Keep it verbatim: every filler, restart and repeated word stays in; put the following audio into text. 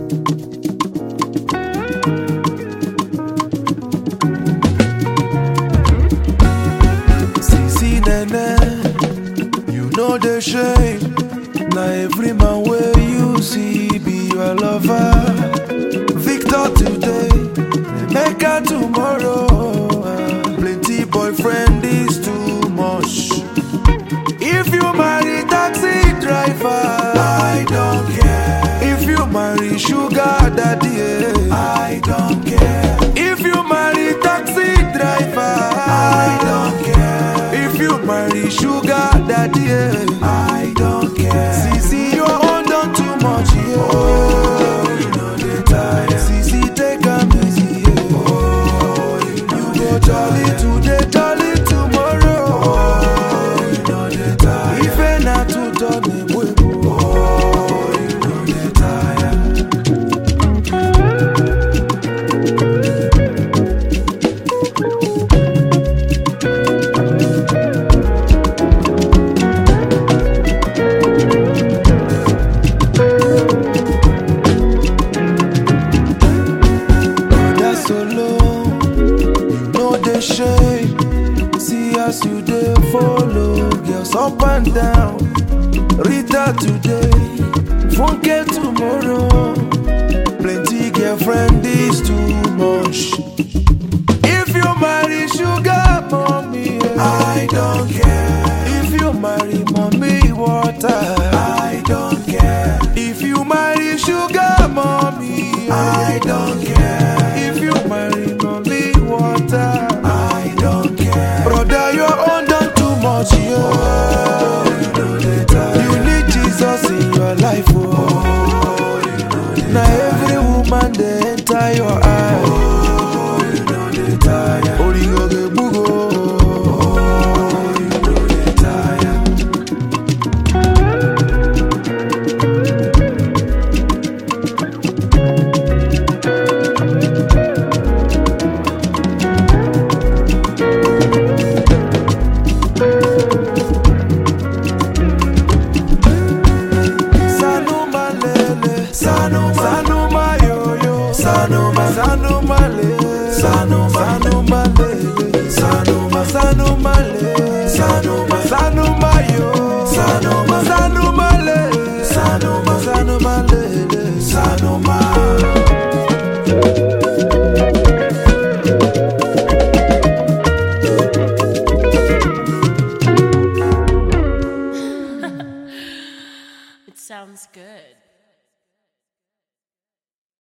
Sisi nene, you know the shame. Now every man where you see be your lover. Victor today, Emeka tomorrow. Plenty boyfriend is too much. If you marry taxi driver, I don't care. If you marry sugar daddy, I don't care. If you marry taxi driver, I don't care. If you marry sugar daddy, I don't care. Sisi, your own done too much, yeah. Oh, you know they tired. Sisi, take a easy, yeah. Oh, you know you go jolly today, jolly tomorrow. Oh, you know they tired. If I not to tell me, boy, oh, you know they tired. Shame. See as you dey follow girls up and down. Rita today, Funke tomorrow. Plenty girlfriend is too much. If you marry sugar mommy, I don't care. If you marry mommy water, I don't care. If you marry sugar mommy, I don't care. If you marry mommy water, brother, your own done too much, yo. Oh, you know they tired. You need Jesus in your life, oh. Oh, you know they now tired. Every woman they enter your eye. Oh, you know they tired. Origo ge bugo. Oh, you know they tired. Sanuma yo yo, Sanuma, Sanuma le, Sanuma, Sanuma le, Sanuma, Sanuma le, Sanuma, Sanuma yo, Sanuma, Sanuma le, Sanuma, Sanuma le, Sanuma.